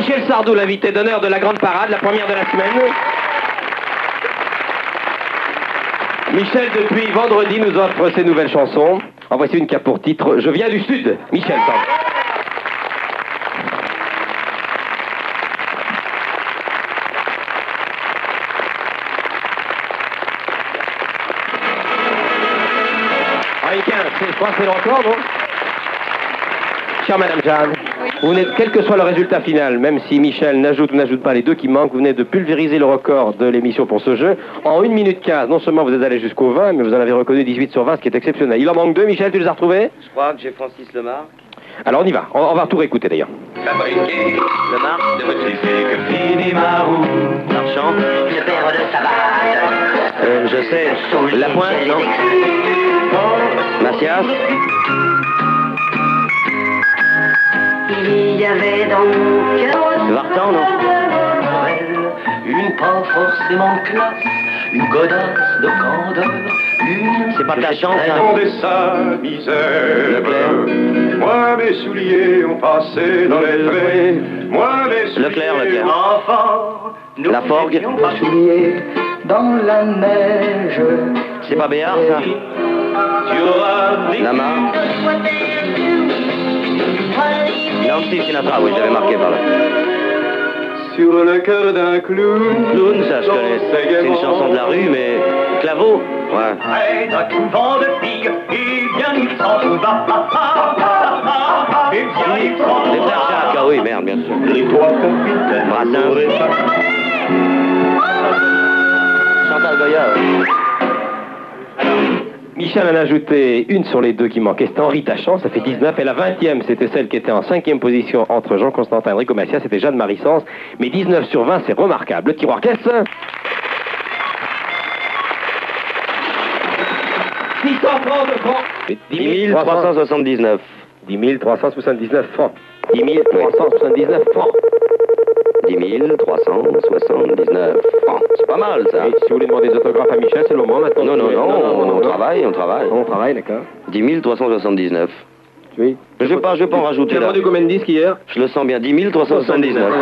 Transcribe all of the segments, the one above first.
Michel Sardou, l'invité d'honneur de la grande parade, la première de la semaine. Michel, depuis vendredi, nous offre ses nouvelles chansons. En voici une qui a pour titre « Je viens du Sud ». Michel Sardou. Je crois que c'est le record, non? Chère Madame Jeanne, vous venez, quel que soit le résultat final, même si Michel n'ajoute ou n'ajoute pas les deux qui manquent, vous venez de pulvériser le record de l'émission pour ce jeu. En 1 minute 15, non seulement vous êtes allé jusqu'au 20, mais vous en avez reconnu 18 sur 20, ce qui est exceptionnel. Il en manque 2, Michel, tu les as retrouvés? Je crois que j'ai Francis Lemarque. Alors on y va, on va tout réécouter d'ailleurs. Fabriquer Lemarque de motiver que finit ma roue. Marchand, une paire de savates. Je sais, La Pointe, non? Macias? Il y avait dans mon cœur Vartan, non? une pas forcément classe, une godasse de candeur, une... C'est pas ta chance, hein? Attendez sa misère. Leclerc. Moi, mes souliers ont passé dans les traits. Moi, mes souliers... Leclerc. Enfant, nous La Forgue. n'étions pas souliers dans la neige. C'est pas Béard, ça? Tu auras vécu. Lama? Non, Steve Sinatra, oui, j'avais marqué par là. Sur le cœur d'un clown. Clown, ça je connais. C'est une chanson de la rue, mais... Claveau? Ouais. Près d'un couvent de filles, et bien il s'en trouva. Et bien il s'en Les frères trouva. Jacques, ah oui, merde, bien sûr. Les trois capitaines. Brassens. Chantal Goya, ouais. Michel en a ajouté une sur les deux qui manquaient. C'était Henri Tachant, ça fait 19. Et la 20e, c'était celle qui était en 5e position entre Jean Constantin et Enrico Macias, c'était Jeanne-Marie Sens. Mais 19 sur 20, c'est remarquable. Le tiroir caisse. 630 francs. 10 379. 10 379 francs. 10 379 francs. 10 379 francs. C'est pas mal, ça. Oui, si vous voulez demander des autographes à Michel, c'est le moment maintenant. Non, on travaille. On travaille, d'accord. 10 379. Oui. Je vais pas en rajouter, là. Tu as vendu combien de disques hier? Je le sens bien. 10 379.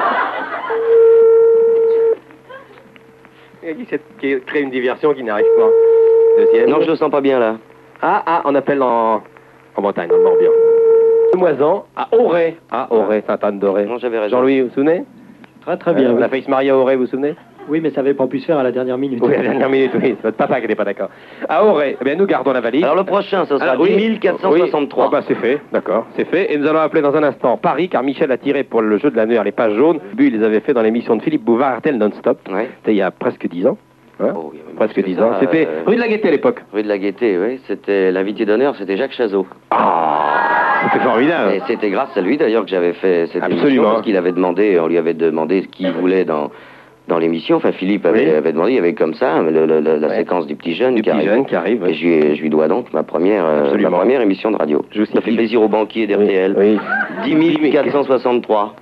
Qui crée une diversion qui n'arrive pas. Deuxième. Non, je le sens pas bien, là. On appelle en Bretagne, dans le Morbihan. Moisan à Auray. Auray, Sainte-Anne-d'Auray. Non, j'avais raison. Jean-Louis, vous vous souvenez? Très bien. On a failli se marier à Auray, vous vous souvenez? Oui, mais ça n'avait pas pu se faire à la dernière minute. Oui, à la dernière minute, oui. C'est votre papa qui n'était pas d'accord. À Auray, eh bien, nous gardons la valise. Alors, le prochain, ce sera 10 463. Oui. C'est fait, d'accord, c'est fait. Et nous allons appeler dans un instant Paris, car Michel a tiré pour le jeu de l'annuaire les pages jaunes. Il les avait fait dans l'émission de Philippe Bouvard, RTL Non-Stop. Ouais. C'était il y a presque 10 ans. Hein? Oh, presque 10 ans. C'était rue de la Gaîté à l'époque. Rue de la Gaîté, oui. C'était l'invité d'honneur, c'était Jacques Chazot. C'était formidable. Et c'était grâce à lui d'ailleurs que j'avais fait cette émission, parce qu'il avait demandé, on lui avait demandé ce qu'il voulait dans l'émission. Enfin, Philippe avait demandé, il y avait comme ça la séquence du petit jeune qui arrive. Et je lui dois donc ma première émission de radio. Ça fait plaisir aux banquiers d'RTL. Oui. 10 463.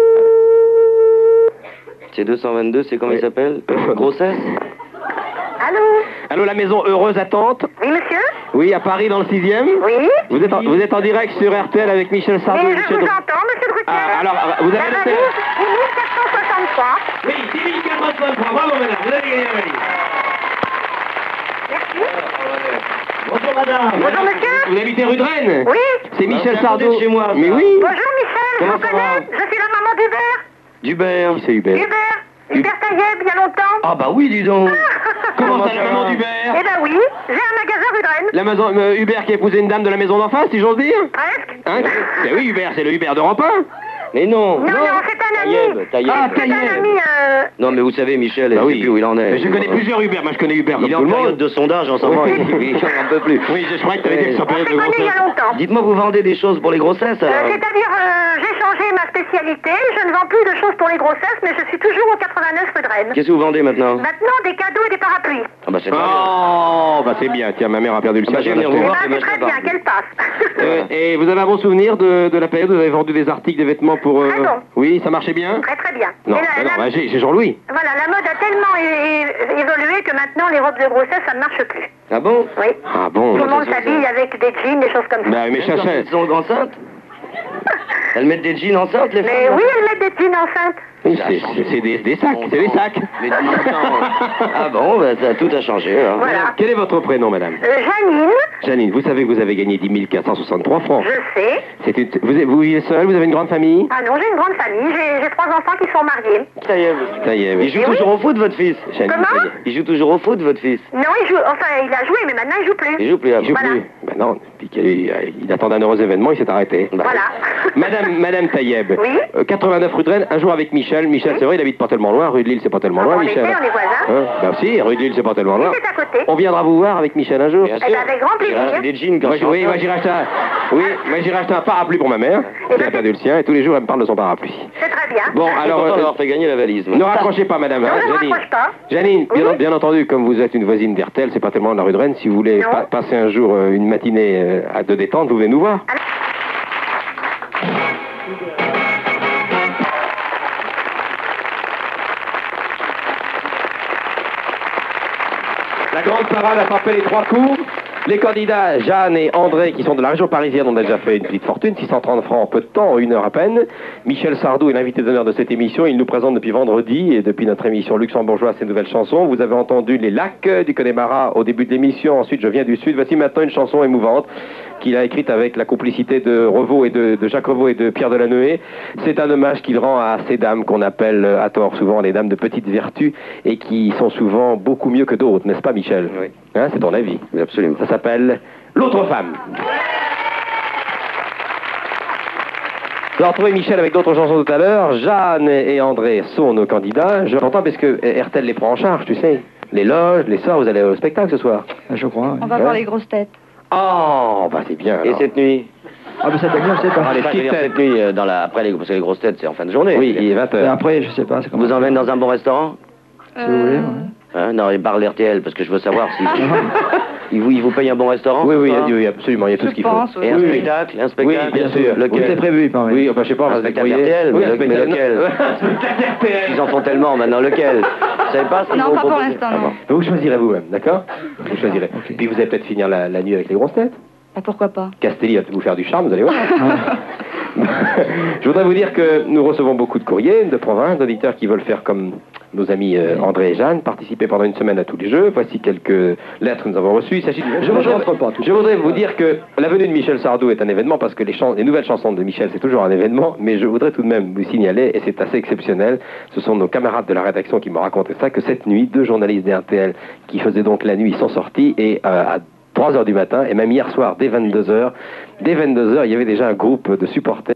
C'est 222, c'est comment il s'appelle? Grossesse? Allô, la maison Heureuse Attente? Oui, monsieur? Oui, à Paris, dans le 6e? Oui. Vous êtes en direct sur RTL avec Michel Sardou. Mais je vous entends, monsieur Drucker. Alors, vous avez la valise 1463. Oui, 6463. Bravo, madame. Vous avez gagné la valise. Merci. Bonjour, madame. Bonjour, monsieur. Vous habitez rue de Rennes? Oui. C'est Michel Sardou. Chez moi. Mais oui. Bonjour, Michel. Comment je vous ça connais. Je suis la maman d'Hubert. D'Hubert. Qui c'est Hubert? Hubert Taillet, bien longtemps. Ah bah oui, dis donc. Comment ça, la maman d'Hubert? Eh ben oui, j'ai un magasin rue de Rennes. La maison Hubert qui a épousé une dame de la maison d'en face, si j'ose dire? Presque. Hein? Ben oui, Hubert, c'est le Hubert d'Europe 1. Mais non. Non, c'est un ami. Taïeb. C'est un ami, Non, mais vous savez, Michel, je sais plus où il en est. Mais je connais plusieurs Hubert, moi je connais Hubert. Il est en période de sondage en ce moment, il n'en peut plus. Oui, je crois que tu avais dit que en période de grossesse. il y a longtemps. Dites-moi, vous vendez des choses pour les grossesses alors? C'est-à-dire, j'ai changé ma spécialité, je ne vends plus de choses pour les grossesses, mais je suis toujours au 89 rue de Rennes. Qu'est-ce que vous vendez maintenant? Maintenant, des cadeaux et des parapluies. Ah bah c'est très bien. Oh, bah c'est bien, tiens, ma mère a perdu le sien. C'est très bien, qu'elle passe. Et vous avez un bon souvenir de la période où vous avez vendu des articles, des vêtements pour... Très bon. Oui, ça marchait bien? Très bien. Non, j'ai Jean-Louis. Voilà, la mode a tellement évolué que maintenant les robes de grossesse, ça ne marche plus. Ah bon? Oui. Ah bon? Tout le monde s'habille avec des jeans, des choses comme ça. Bah, mais elles sont enceintes? Elles mettent des jeans enceintes, les femmes? Mais oui, elles mettent des jeans enceintes? Oui, c'est des sacs, c'est des sacs. Mais dans mon temps... Ah bon, bah, tout a changé, alors. Voilà. Quel est votre prénom, madame? Janine. Janine, vous savez que vous avez gagné 10 463 francs. Je sais. Vous vivez seul, vous avez une grande famille? Ah non, j'ai une grande famille, j'ai 3 enfants qui sont mariés. Ça y est, oui. Il joue toujours au foot, votre fils? Janine, Comment? Il joue toujours au foot, votre fils? Non, il joue, enfin, il a joué, mais maintenant il joue plus. Il joue plus, Il joue Voilà. plus. Ben non, il attendait un heureux événement, il s'est arrêté. Voilà. Madame Taïeb, Oui. 89 rue de Rennes, un jour avec Michel. Michel, c'est vrai, il habite pas tellement loin. Rue de Lille, c'est pas tellement loin, On Michel. était, on est voisins. Ben si, rue de Lille, c'est pas tellement loin. C'est à côté. On viendra vous voir avec Michel un jour. Bien Eh ben, avec grand plaisir. Des jeans quand Oui, moi j'irai acheter un parapluie pour ma mère, qui a perdu le sien, et tous les jours elle me parle de son parapluie. C'est très bien. Bon, Alors, alors, avoir fait gagner la valise. ne raccrochez pas, madame. Non, je ne Janine. raccroche pas. Janine, Oui. bien entendu, comme vous êtes une voisine d'Hertel, c'est pas tellement de la rue de Rennes, si vous voulez Non. passer un jour une matinée de détente, vous venez nous voir. La grande parade a frappé les 3 coups. Les candidats Jeanne et André, qui sont de la région parisienne, ont déjà fait une petite fortune, 630 francs en peu de temps, en 1 heure à peine. Michel Sardou est l'invité d'honneur de cette émission. Il nous présente depuis vendredi et depuis notre émission luxembourgeoise ses nouvelles chansons. Vous avez entendu Les Lacs du Connemara au début de l'émission. Ensuite, Je viens du Sud. Voici maintenant une chanson émouvante qu'il a écrite avec la complicité de Revaux et de Jacques Revaux et de Pierre Delanoë. C'est un hommage qu'il rend à ces dames qu'on appelle à tort souvent les dames de petite vertu et qui sont souvent beaucoup mieux que d'autres, n'est-ce pas, Michel? Oui. Hein, c'est ton avis? Oui, absolument. Ça s'appelle L'autre femme. Vous avez retrouvé Michel avec d'autres chansons tout à l'heure. Jeanne et André sont nos candidats. Je l'entends parce que RTL les prend en charge, tu sais. Les loges, les soirs, vous allez au spectacle ce soir. Je crois. Oui. On va voir les grosses têtes. Oh, bah c'est bien. Et alors. cette nuit? Ah, mais cette nuit, on sait pas. les Enfin, je veux petites dire, têtes. cette nuit, parce que les grosses têtes, c'est en fin de journée. Oui, il est 20h. Et après, je sais pas. c'est comment Vous emmène dans un bon restaurant? Si vous voulez. Ouais. Hein, non, il parle RTL, parce que je veux savoir si... il vous paye un bon restaurant? Oui, ce oui, soir? oui, absolument, il y a tout ce qu'il faut. pense, oui. Et un Oui. spectacle? Un Oui, spectacle? bien sûr. Lequel? C'est prévu, il paraît. Oui, enfin, je sais pas, on va Un se spectacle débrouiller. RTL, Oui, mais un spectacle lequel? Un spectacle RTL. Ils en font tellement maintenant, lequel? Vous savez pas si Non, vous pas pour proposez? l'instant, Ah non. bon. Vous choisirez vous-même, d'accord? Vous choisirez. Ok. Puis vous allez peut-être finir la nuit avec les grosses têtes. Ah, pourquoi pas? Castelli va vous faire du charme, vous allez voir. Je voudrais vous dire que nous recevons beaucoup de courriers de province, d'auditeurs qui veulent faire comme nos amis André et Jeanne, participer pendant une semaine à tous les jeux. Voici quelques lettres que nous avons reçues. Il s'agit Je rentre pas, tout je voudrais vous dire que la venue de Michel Sardou est un événement parce que les nouvelles chansons de Michel, c'est toujours un événement, mais je voudrais tout de même vous signaler, et c'est assez exceptionnel, ce sont nos camarades de la rédaction qui m'ont raconté ça, que cette nuit, 2 journalistes d'RTL qui faisaient donc la nuit sont sortis et à 3h du matin, et même hier soir, dès 22h, il y avait déjà un groupe de supporters